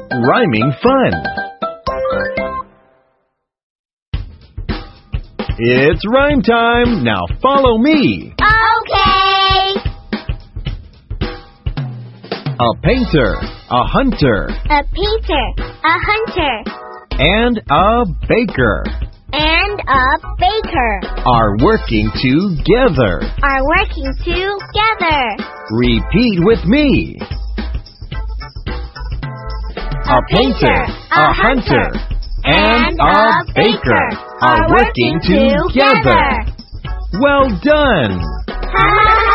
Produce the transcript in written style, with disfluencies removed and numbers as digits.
Rhyming fun. It's rhyme time. Now follow me. Okay. A painter, a hunter, A painter, a hunter, and a baker and a baker are working together. are working together. Repeat with me. A painter, a hunter, and a baker are working together. Well done!